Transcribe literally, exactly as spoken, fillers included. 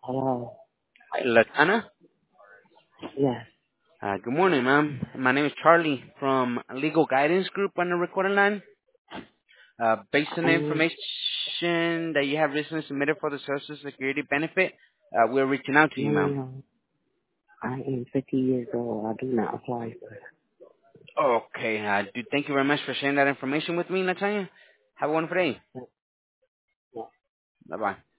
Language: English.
Hello. Hi, Latana. Yes. Uh, good morning, ma'am. My name is Charlie from Legal Guidance Group on the recording line. Uh, based on the Um. information that you have recently submitted for the Social Security benefit, uh, we're reaching out to you, No, no, ma'am. no. I am fifty years old. I do not apply for it. Okay, uh, do, thank you very much for sharing that information with me, Latanya. Have a wonderful day. No, no. Bye-bye.